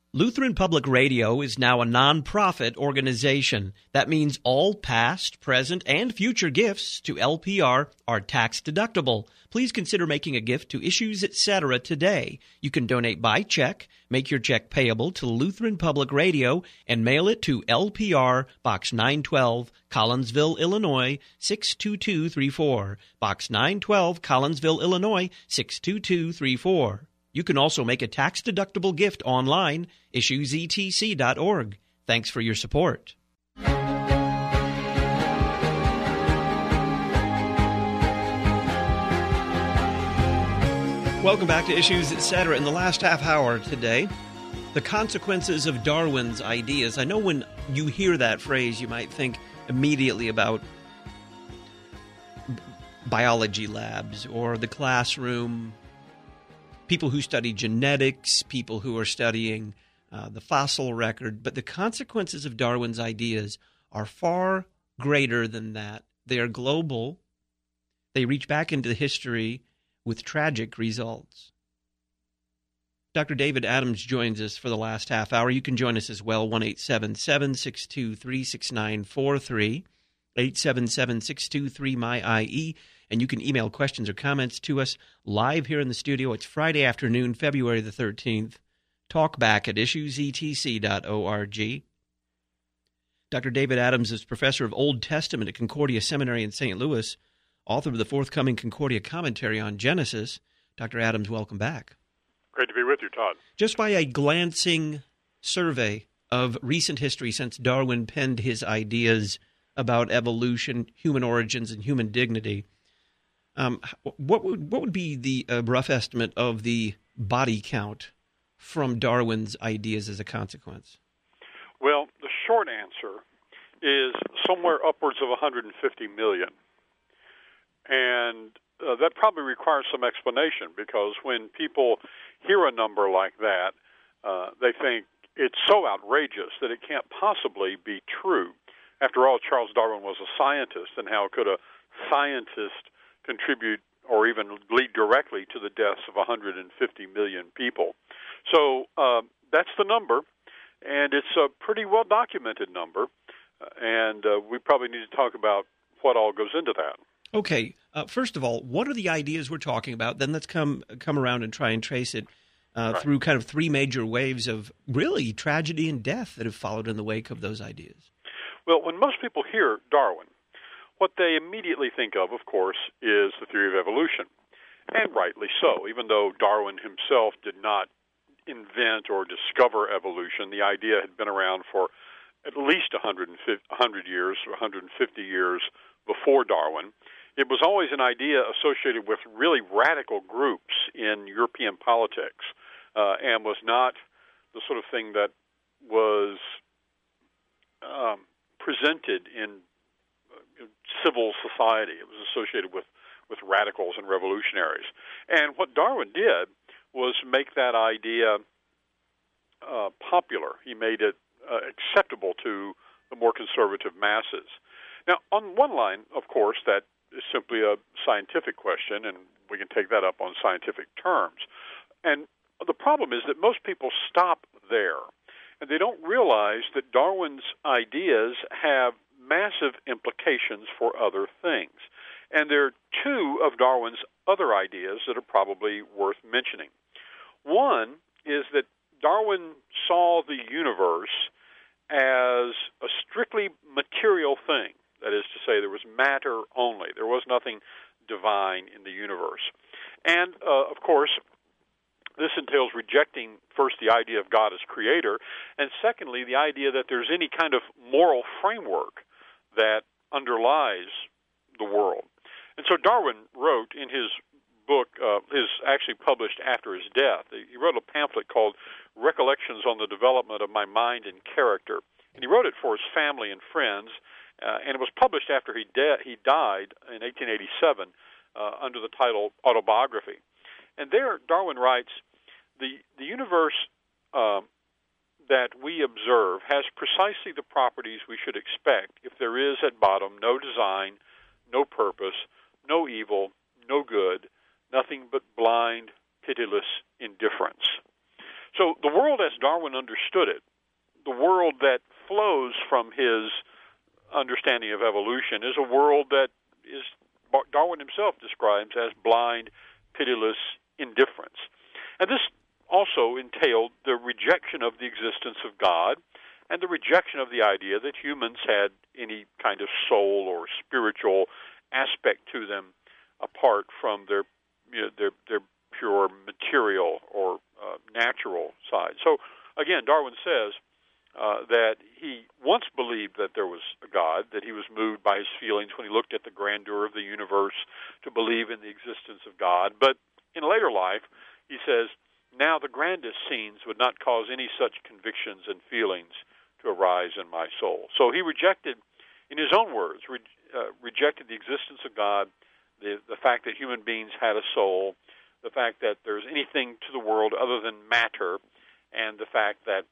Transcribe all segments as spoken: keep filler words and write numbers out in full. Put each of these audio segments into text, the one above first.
Lutheran Public Radio is now a nonprofit organization. That means all past, present, and future gifts to L P R are tax deductible. Please consider making a gift to Issues Etc. today. You can donate by check, make your check payable to Lutheran Public Radio, and mail it to L P R, Box nine twelve, Collinsville, Illinois, six two two three four. Box nine twelve, Collinsville, Illinois, six two two three four. You can also make a tax-deductible gift online, issues e t c dot org. Thanks for your support. Welcome back to Issues Etc. In the last half hour today, the consequences of Darwin's ideas. I know when you hear that phrase, you might think immediately about b- biology labs or the classroom, people who study genetics, people who are studying uh, the fossil record. But the consequences of Darwin's ideas are far greater than that. They are global. They reach back into history with tragic results. Doctor David Adams joins us for the last half hour. You can join us as well, one eight seven seven, six two three, six nine four three, eight seven seven, six two three, M Y I E. And you can email questions or comments to us live here in the studio. It's Friday afternoon, February the thirteenth. Talk back at issues e t c dot org. Doctor David Adams is professor of Old Testament at Concordia Seminary in Saint Louis, author of the forthcoming Concordia commentary on Genesis. Doctor Adams, welcome back. Great to be with you, Todd. Just by a glancing survey of recent history since Darwin penned his ideas about evolution, human origins, and human dignity, Um, what would what would be the uh, rough estimate of the body count from Darwin's ideas as a consequence? Well, the short answer is somewhere upwards of one hundred fifty million. And uh, that probably requires some explanation, because when people hear a number like that, uh, they think it's so outrageous that it can't possibly be true. After all, Charles Darwin was a scientist, and how could a scientist contribute or even lead directly to the deaths of one hundred fifty million people? So uh, that's the number, and it's a pretty well-documented number, uh, and uh, we probably need to talk about what all goes into that. Okay. Uh, first of all, what are the ideas we're talking about? Then let's come come around and try and trace it uh, right. through kind of three major waves of really tragedy and death that have followed in the wake of those ideas. Well, when most people hear Darwin, what they immediately think of, of course, is the theory of evolution, and rightly so. Even though Darwin himself did not invent or discover evolution, the idea had been around for at least one hundred years, or one hundred fifty years before Darwin. It was always an idea associated with really radical groups in European politics, uh, and was not the sort of thing that was um, presented in civil society. It was associated with, with radicals and revolutionaries. And what Darwin did was make that idea uh, popular. He made it uh, acceptable to the more conservative masses. Now, on one line, of course, that is simply a scientific question, and we can take that up on scientific terms. And the problem is that most people stop there, and they don't realize that Darwin's ideas have massive implications for other things. And there are two of Darwin's other ideas that are probably worth mentioning. One is that Darwin saw the universe as a strictly material thing. That is to say, there was matter only. There was nothing divine in the universe. And, uh, of course, this entails rejecting, first, the idea of God as creator, and secondly, the idea that there's any kind of moral framework that underlies the world. And so Darwin wrote in his book, uh, his actually published after his death, he wrote a pamphlet called Recollections on the Development of My Mind and Character. And he wrote it for his family and friends, uh, and it was published after he, de- he died in eighteen eighty-seven uh, under the title Autobiography. And there Darwin writes, the, the universe uh, that we observe has precisely the properties we should expect if there is at bottom no design, no purpose, no evil, no good, nothing but blind, pitiless indifference. So the world as Darwin understood it, the world that flows from his understanding of evolution, is a world that is Darwin himself describes as blind, pitiless indifference. And this also entailed the rejection of the existence of God and the rejection of the idea that humans had any kind of soul or spiritual aspect to them apart from their you know, their, their pure material or uh, natural side. So, again, Darwin says uh, that he once believed that there was a God, that he was moved by his feelings when he looked at the grandeur of the universe to believe in the existence of God. But in later life, he says, now the grandest scenes would not cause any such convictions and feelings to arise in my soul. So he rejected, in his own words, re, uh, rejected the existence of God, the, the fact that human beings had a soul, the fact that there's anything to the world other than matter, and the fact that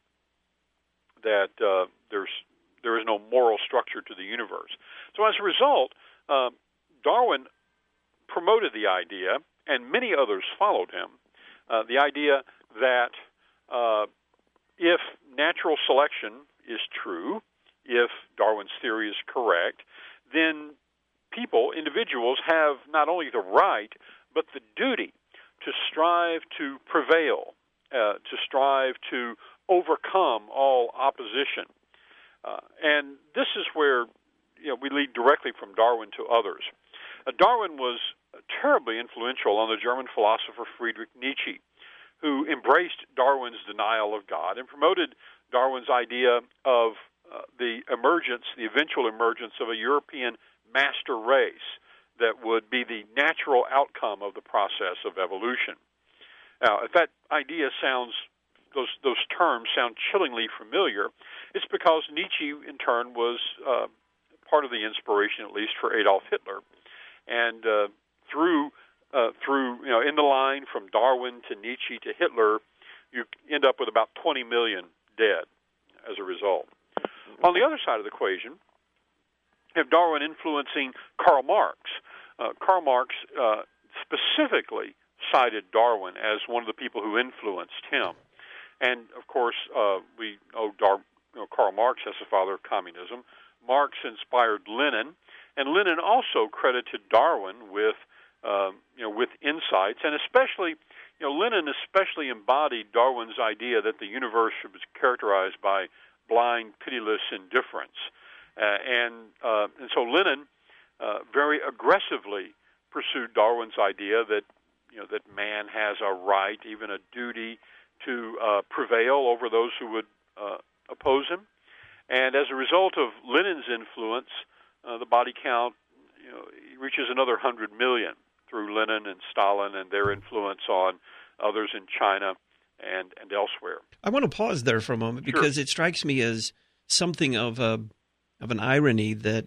that uh, there's there is no moral structure to the universe. So as a result, uh, Darwin promoted the idea, and many others followed him, uh, the idea that uh, if natural selection is true, if Darwin's theory is correct, then people, individuals, have not only the right, but the duty to strive to prevail, uh, to strive to overcome all opposition. Uh, and this is where you know, we lead directly from Darwin to others. Uh, Darwin was terribly influential on the German philosopher Friedrich Nietzsche, who embraced Darwin's denial of God and promoted Darwin's idea of uh, the emergence, the eventual emergence of a European master race that would be the natural outcome of the process of evolution. Now, if that idea sounds, those those terms sound chillingly familiar, it's because Nietzsche, in turn, was uh, part of the inspiration, at least, for Adolf Hitler. And uh, through Uh, through, you know, in the line from Darwin to Nietzsche to Hitler, you end up with about twenty million dead as a result. On the other side of the equation, you have Darwin influencing Karl Marx. Uh, Karl Marx uh, specifically cited Darwin as one of the people who influenced him. And, of course, uh, we know, Dar- you know Karl Marx as the father of communism. Marx inspired Lenin, and Lenin also credited Darwin with Uh, you know, with insights, and especially, you know, Lenin especially embodied Darwin's idea that the universe was characterized by blind, pitiless indifference, uh, and uh, and so Lenin uh, very aggressively pursued Darwin's idea that you know that man has a right, even a duty, to uh, prevail over those who would uh, oppose him, and as a result of Lenin's influence, uh, the body count you know reaches another hundred million. Through Lenin and Stalin and their influence on others in China and, and elsewhere. I want to pause there for a moment because sure. It strikes me as something of a of an irony that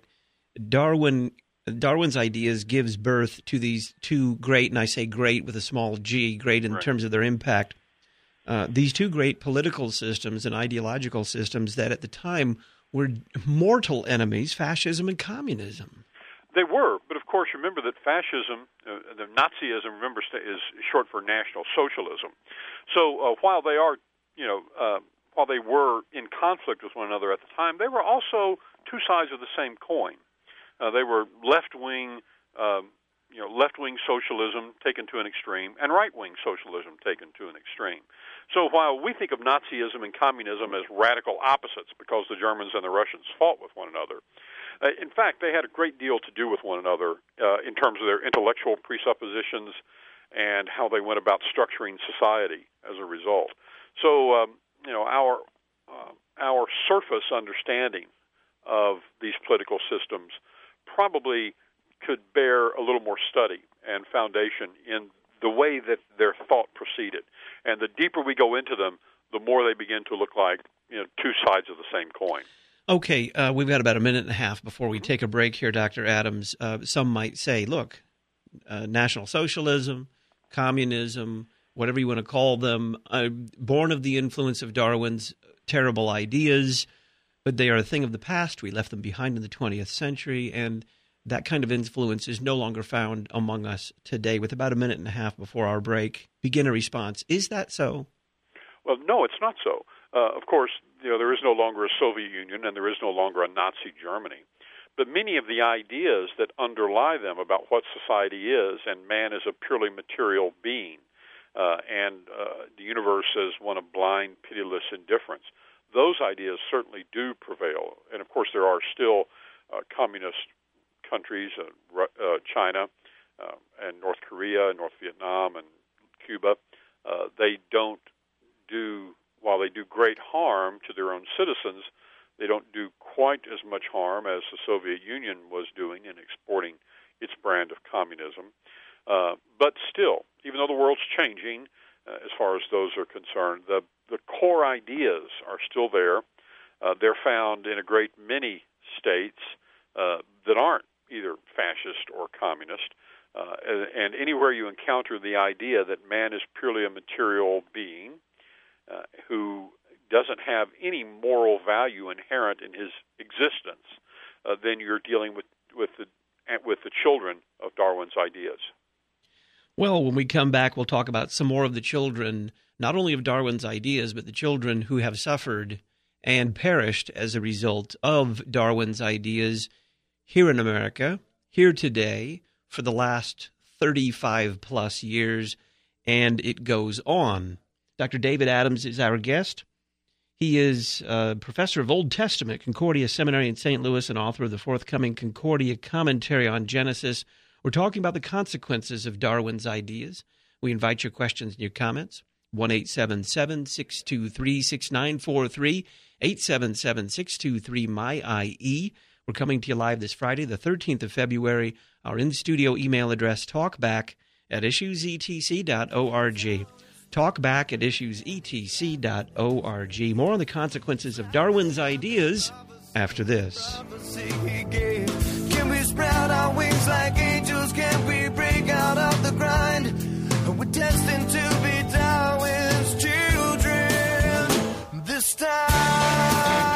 Darwin Darwin's ideas gives birth to these two great, and I say great with a small g, great in right. terms of their impact, uh, these two great political systems and ideological systems that at the time were mortal enemies, fascism and communism. They were, but of course, remember that fascism, uh, the Nazism, remember, is short for National Socialism. So uh, while they are, you know, uh, while they were in conflict with one another at the time, they were also two sides of the same coin. Uh, they were left-wing, uh, you know, left-wing socialism taken to an extreme, and right-wing socialism taken to an extreme. So while we think of Nazism and communism as radical opposites because the Germans and the Russians fought with one another, Uh, in fact, they had a great deal to do with one another uh, in terms of their intellectual presuppositions and how they went about structuring society as a result. So, um, you know, our uh, our surface understanding of these political systems probably could bear a little more study and foundation in the way that their thought proceeded. And the deeper we go into them, the more they begin to look like, you know, two sides of the same coin. Okay, uh, we've got about a minute and a half before we take a break here, Doctor Adams. Uh, some might say, look, uh, National Socialism, communism, whatever you want to call them, uh, born of the influence of Darwin's terrible ideas, but they are a thing of the past. We left them behind in the twentieth century, and that kind of influence is no longer found among us today. With about a minute and a half before our break, begin a response. Is that so? Well, no, it's not so. Uh, of course, you know, there is no longer a Soviet Union and there is no longer a Nazi Germany. But many of the ideas that underlie them about what society is and man is a purely material being uh, and uh, the universe as one of blind, pitiless indifference, those ideas certainly do prevail. And, of course, there are still uh, communist countries, uh, uh, China uh, and North Korea, North Vietnam, and Cuba. Uh, they don't do, while they do great harm to their own citizens, they don't do quite as much harm as the Soviet Union was doing in exporting its brand of communism. Uh, but still, even though the world's changing uh, as far as those are concerned, the, the core ideas are still there. Uh, they're found in a great many states uh, that aren't either fascist or communist. Uh, and, and anywhere you encounter the idea that man is purely a material being uh, who doesn't have any moral value inherent in his existence, uh, then you're dealing with, with the with the children of Darwin's ideas. Well, when we come back, we'll talk about some more of the children, not only of Darwin's ideas, but the children who have suffered and perished as a result of Darwin's ideas here in America, here today, for the last thirty-five plus years, and it goes on. Doctor David Adams is our guest. He is a professor of Old Testament, Concordia Seminary in Saint Louis, and author of the forthcoming Concordia Commentary on Genesis. We're talking about the consequences of Darwin's ideas. We invite your questions and your comments. one eight seven seven, six two three, six nine four three, eight seven seven, six two three, M Y I E. We're coming to you live this Friday, the thirteenth of February. Our in-studio email address, talkback at issues e t c dot org. Talkback at issues e t c dot org. More on the consequences of Darwin's ideas after this. Can we spread our wings like angels? Can we break out of the grind? We're destined to be Darwin's children this time.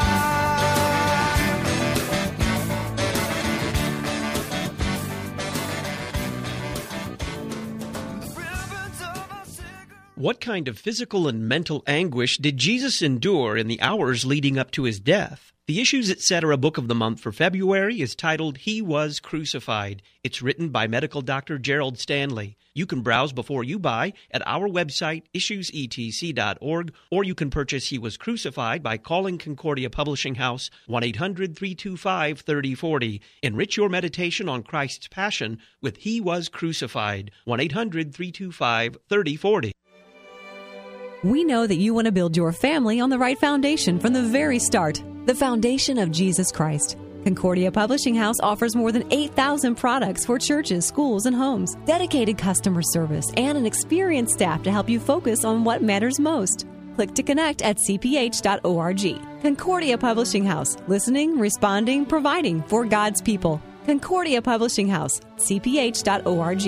What kind of physical and mental anguish did Jesus endure in the hours leading up to his death? The Issues Etc. Book of the Month for February is titled He Was Crucified. It's written by medical doctor Gerald Stanley. You can browse before you buy at our website, issues e t c dot org, or you can purchase He Was Crucified by calling Concordia Publishing House, one eight hundred, three two five, three oh four oh. Enrich your meditation on Christ's Passion with He Was Crucified, one eight hundred, three two five, three oh four oh. We know that you want to build your family on the right foundation from the very start, the foundation of Jesus Christ. Concordia Publishing House offers more than eight thousand products for churches, schools, and homes, dedicated customer service, and an experienced staff to help you focus on what matters most. Click to connect at c p h dot org. Concordia Publishing House, listening, responding, providing for God's people. Concordia Publishing House, c p h dot org.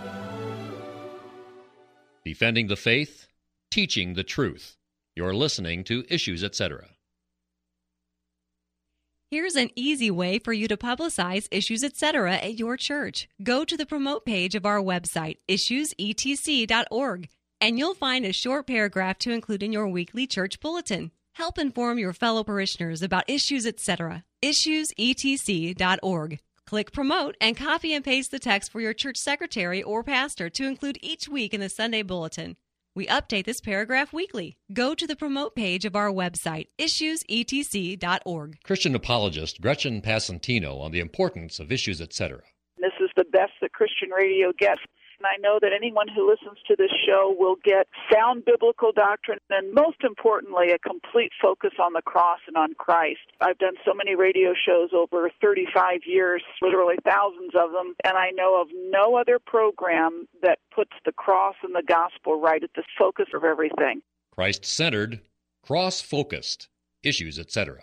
Defending the faith, teaching the truth. You're listening to Issues Etc. Here's an easy way for you to publicize Issues Etc. at your church. Go to the promote page of our website, issues e t c dot org, and you'll find a short paragraph to include in your weekly church bulletin. Help inform your fellow parishioners about Issues Etc. issues e t c dot org. Click Promote and copy and paste the text for your church secretary or pastor to include each week in the Sunday bulletin. We update this paragraph weekly. Go to the promote page of our website, issues e t c dot org. Christian apologist Gretchen Passantino on the importance of Issues Etc. This is the best that Christian radio gets. And I know that anyone who listens to this show will get sound biblical doctrine and, most importantly, a complete focus on the cross and on Christ. I've done so many radio shows over thirty-five years, literally thousands of them, and I know of no other program that puts the cross and the gospel right at the focus of everything. Christ-centered, cross-focused, Issues Etc.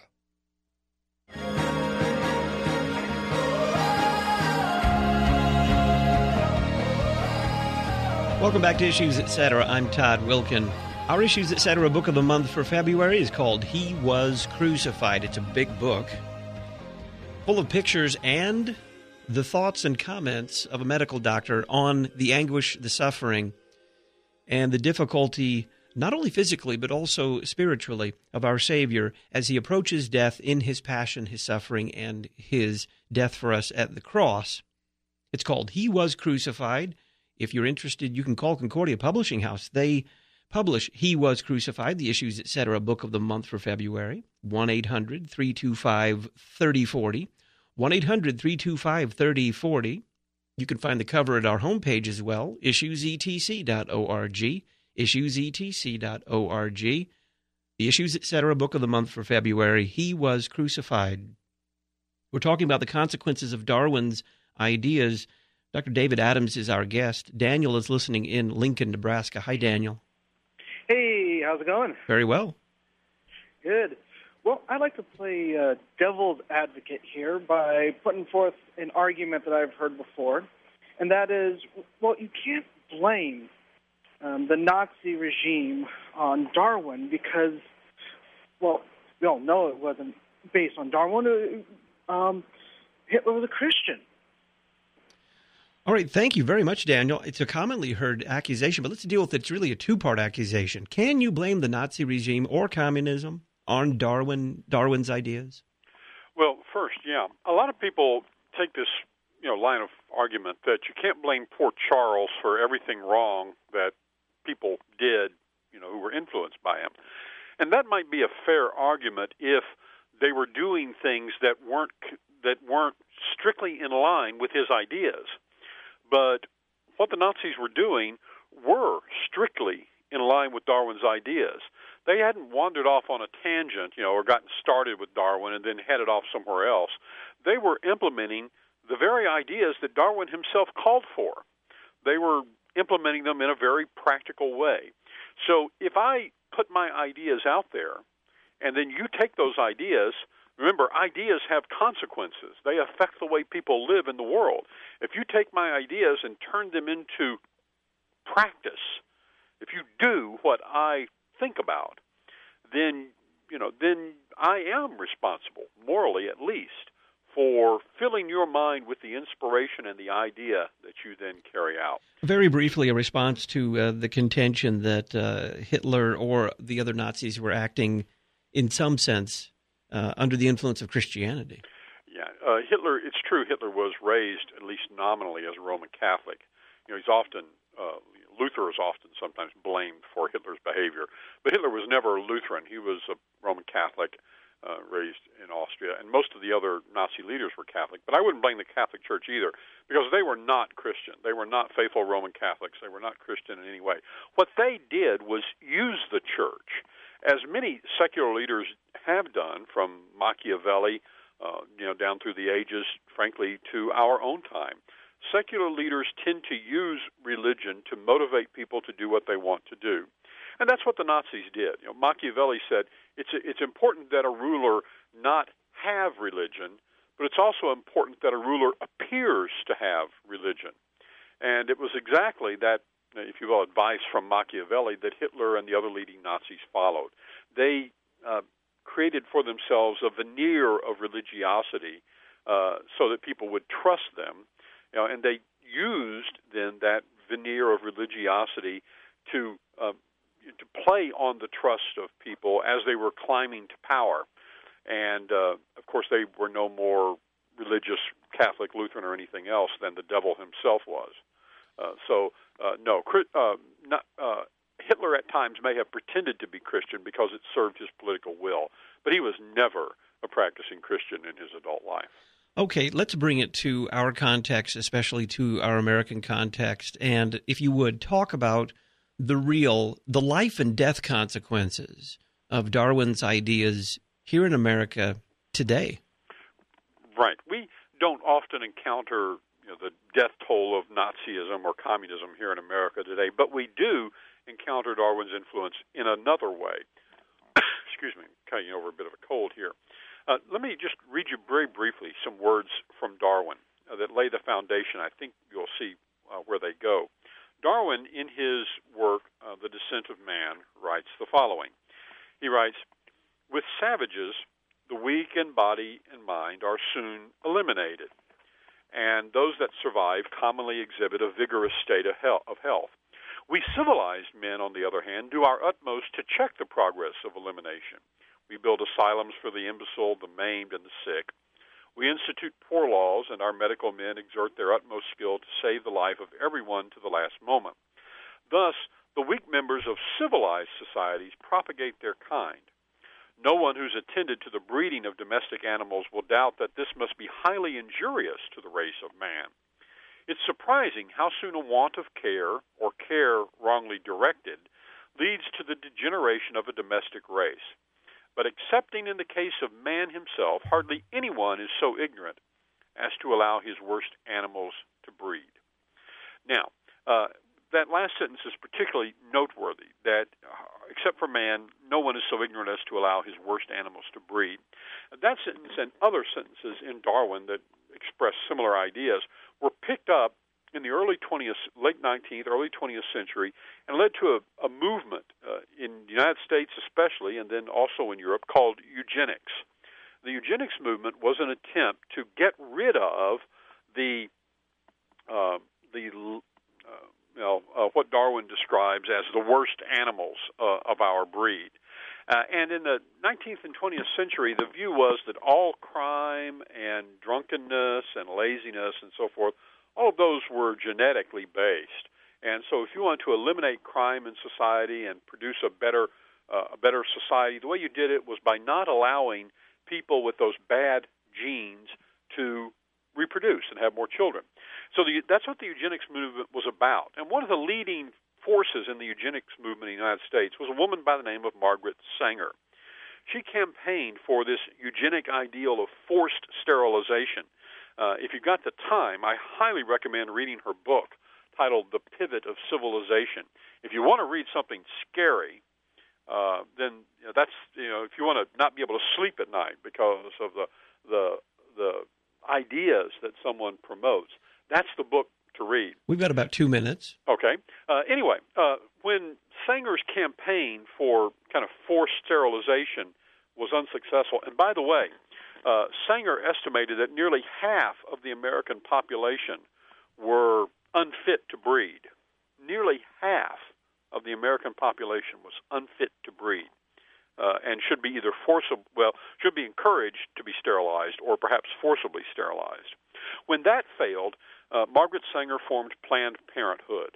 Welcome back to Issues Etc. I'm Todd Wilkin. Our Issues Etc. Book of the Month for February is called He Was Crucified. It's a big book full of pictures and the thoughts and comments of a medical doctor on the anguish, the suffering, and the difficulty not only physically, but also spiritually, of our Savior as he approaches death in his passion, his suffering, and his death for us at the cross. It's called He Was Crucified. If you're interested, you can call Concordia Publishing House. They publish He Was Crucified, the Issues, et cetera, book of the month for February. one eight hundred, three two five, three oh four oh. one eight hundred, three two five, three oh four oh. You can find the cover at our homepage as well, issues e t c dot org, issues e t c dot org. The Issues, et cetera, book of the month for February, He Was Crucified. We're talking about the consequences of Darwin's ideas. Doctor David Adams is our guest. Daniel is listening in Lincoln, Nebraska. Hi, Daniel. Hey, how's it going? Very well. Good. Well, I'd like to play uh, devil's advocate here by putting forth an argument that I've heard before, and that is, well, you can't blame um, the Nazi regime on Darwin because, well, we all know it wasn't based on Darwin. Um, Hitler was a Christian. All right, thank you very much, Daniel. It's a commonly heard accusation, but let's deal with it. It's really a two-part accusation. Can you blame the Nazi regime or communism on Darwin, Darwin's ideas? Well, first, yeah. A lot of people take this, you know, line of argument that you can't blame poor Charles for everything wrong that people did, you know, who were influenced by him. And that might be a fair argument if they were doing things that weren't that weren't strictly in line with his ideas. But what the Nazis were doing were strictly in line with Darwin's ideas. They hadn't wandered off on a tangent, you know, or gotten started with Darwin and then headed off somewhere else. They were implementing the very ideas that Darwin himself called for. They were implementing them in a very practical way. So if I put my ideas out there and then you take those ideas, remember, ideas have consequences. They affect the way people live in the world. If you take my ideas and turn them into practice, if you do what I think about, then, you know, then I am responsible, morally at least, for filling your mind with the inspiration and the idea that you then carry out. Very briefly, a response to uh, the contention that uh, Hitler or the other Nazis were acting, in some sense, uh, under the influence of Christianity. Yeah, uh, Hitler, it's true, Hitler was raised, at least nominally, as a Roman Catholic. You know, he's often, uh, Luther is often sometimes blamed for Hitler's behavior, but Hitler was never a Lutheran. He was a Roman Catholic, uh, raised in Austria, and most of the other Nazi leaders were Catholic. But I wouldn't blame the Catholic Church either, because they were not Christian. They were not faithful Roman Catholics. They were not Christian in any way. What they did was use the church, as many secular leaders have done, from Machiavelli, uh, you know, down through the ages, frankly, to our own time. Secular leaders tend to use religion to motivate people to do what they want to do. And that's what the Nazis did. You know, Machiavelli said it's it's important that a ruler not have religion, but it's also important that a ruler appears to have religion. And it was exactly that, if you will, advice from Machiavelli that Hitler and the other leading Nazis followed. They uh, created for themselves a veneer of religiosity uh, so that people would trust them. You know, and they used then that veneer of religiosity to uh, to play on the trust of people as they were climbing to power. And uh, of course, they were no more religious Catholic, Lutheran, or anything else than the devil himself was. Uh, so, uh, no, uh, not, uh, Hitler at times may have pretended to be Christian because it served his political will, but he was never a practicing Christian in his adult life. Okay, let's bring it to our context, especially to our American context, and if you would, talk about the real, the life and death consequences of Darwin's ideas here in America today. Right. We don't often encounter, you know, the death toll of Nazism or communism here in America today, but we do encounter Darwin's influence in another way. Excuse me, cutting over a bit of a cold here. Uh, let me just read you very briefly some words from Darwin uh, that lay the foundation. I think you'll see uh, where they go. Darwin, in his work, uh, The Descent of Man, writes the following. He writes, "With savages, the weak in body and mind are soon eliminated, and those that survive commonly exhibit a vigorous state of health. We civilized men, on the other hand, do our utmost to check the progress of elimination. We build asylums for the imbecile, the maimed, and the sick. We institute poor laws, and our medical men exert their utmost skill to save the life of everyone to the last moment. Thus, the weak members of civilized societies propagate their kind. No one who's attended to the breeding of domestic animals will doubt that this must be highly injurious to the race of man. It's surprising how soon a want of care, or care wrongly directed, leads to the degeneration of a domestic race. But excepting in the case of man himself, hardly anyone is so ignorant as to allow his worst animals to breed. Now, uh, that last sentence is particularly noteworthy, that uh, except for man, no one is so ignorant as to allow his worst animals to breed. That sentence and other sentences in Darwin that express similar ideas were picked up in the early twentieth, late nineteenth, early twentieth century, and led to a, a movement uh, in the United States especially, and then also in Europe, called eugenics. The eugenics movement was an attempt to get rid of the uh, the uh, you know, uh, what Darwin describes as the worst animals uh, of our breed. Uh, and in the nineteenth and twentieth century, the view was that all crime and drunkenness and laziness and so forth, all of those were genetically based. And so if you want to eliminate crime in society and produce a better uh, a better society, the way you did it was by not allowing people with those bad genes to reproduce and have more children. So the, that's what the eugenics movement was about. And one of the leading forces in the eugenics movement in the United States was a woman by the name of Margaret Sanger. She campaigned for this eugenic ideal of forced sterilization. Uh, if you've got the time, I highly recommend reading her book titled The Pivot of Civilization. If you want to read something scary, uh, then you know, that's, you know, if you want to not be able to sleep at night because of the the the ideas that someone promotes, that's the book to read. We've got about two minutes. Okay. Uh, anyway, uh, when Sanger's campaign for kind of forced sterilization was unsuccessful, and by the way, uh, Sanger estimated that nearly half of the American population were unfit to breed. Nearly half of the American population was unfit to breed uh, and should be either forcible, well, should be encouraged to be sterilized or perhaps forcibly sterilized. When that failed, uh, Margaret Sanger formed Planned Parenthood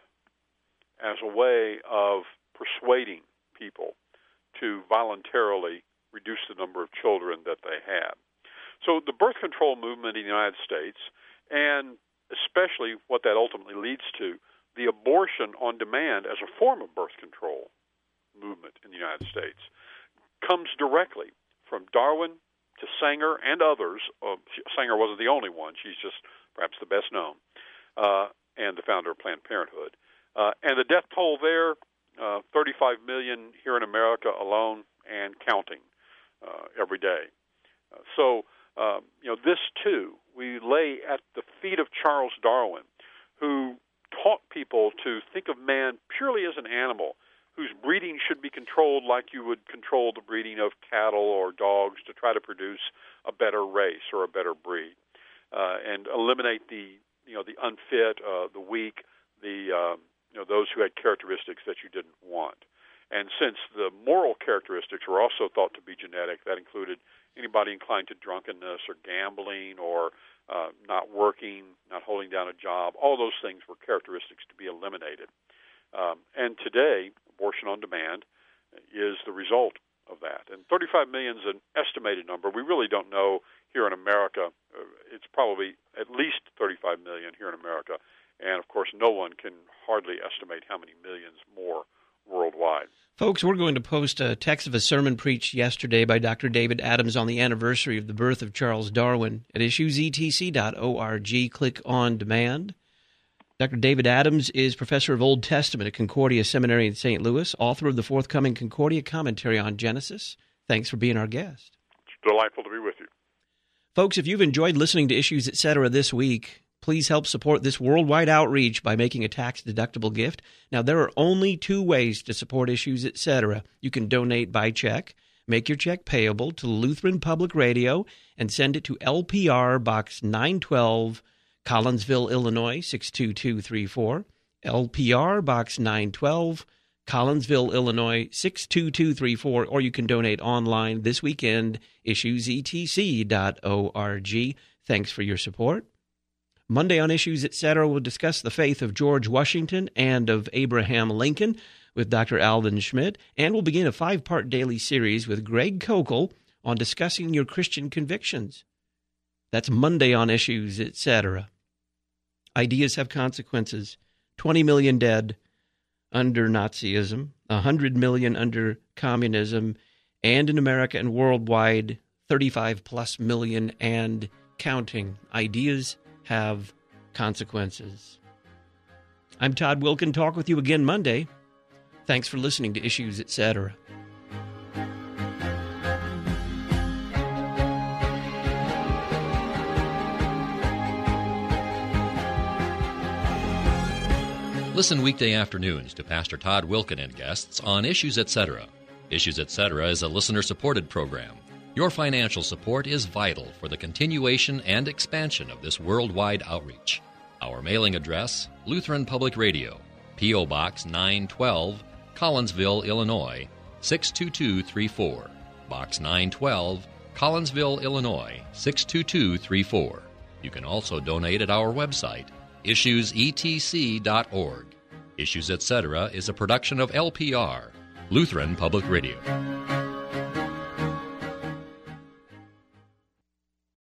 as a way of persuading people to voluntarily reduce the number of children that they had. So the birth control movement in the United States, and especially what that ultimately leads to, the abortion on demand as a form of birth control movement in the United States, comes directly from Darwin to Sanger and others. Uh, Sanger wasn't the only one. She's just perhaps the best known, uh, and the founder of Planned Parenthood. Uh, and the death toll there, uh, thirty-five million here in America alone and counting uh, every day. Uh, so, uh, you know, this too, we lay at the feet of Charles Darwin, who taught people to think of man purely as an animal whose breeding should be controlled like you would control the breeding of cattle or dogs to try to produce a better race or a better breed, uh, and eliminate the, you know, the unfit, uh, the weak, the um, you know, those who had characteristics that you didn't want. And since the moral characteristics were also thought to be genetic, that included anybody inclined to drunkenness or gambling or uh, not working, not holding down a job, all those things were characteristics to be eliminated. Um, and today, abortion on demand is the result of that. And thirty-five million is an estimated number. We really don't know here in America. Uh, it's probably at least thirty-five million here in America. And, of course, no one can hardly estimate how many millions more worldwide. Folks, we're going to post a text of a sermon preached yesterday by Doctor David Adams on the anniversary of the birth of Charles Darwin at issues e t c dot org. Click on demand. Doctor David Adams is professor of Old Testament at Concordia Seminary in Saint Louis, author of the forthcoming Concordia Commentary on Genesis. Thanks for being our guest. It's delightful to be with you. Folks, if you've enjoyed listening to Issues Etc. this week, please help support this worldwide outreach by making a tax-deductible gift. Now, there are only two ways to support Issues Etc. You can donate by check, make your check payable to Lutheran Public Radio, and send it to L P R Box nine twelve, Collinsville, Illinois, six two two three four, L P R, Box nine twelve, Collinsville, Illinois, six two two three four, or you can donate online this weekend, issues e t c dot org. Thanks for your support. Monday on Issues, et cetera, we'll discuss the faith of George Washington and of Abraham Lincoln with Doctor Alden Schmidt, and we'll begin a five-part daily series with Greg Kokel on discussing your Christian convictions. That's Monday on Issues, et cetera. Ideas have consequences. twenty million dead under Nazism, one hundred million under communism, and in America and worldwide, thirty-five plus million and counting. Ideas have consequences. I'm Todd Wilkin. Talk with you again Monday. Thanks for listening to Issues, et cetera. Listen weekday afternoons to Pastor Todd Wilkin and guests on Issues, et cetera. Issues, et cetera is a listener-supported program. Your financial support is vital for the continuation and expansion of this worldwide outreach. Our mailing address, Lutheran Public Radio, P O. Box nine twelve, Collinsville, Illinois, six two two three four. Box nine twelve, Collinsville, Illinois, six two two three four. You can also donate at our website, issues e t c dot org. Issues, et cetera is a production of L P R, Lutheran Public Radio.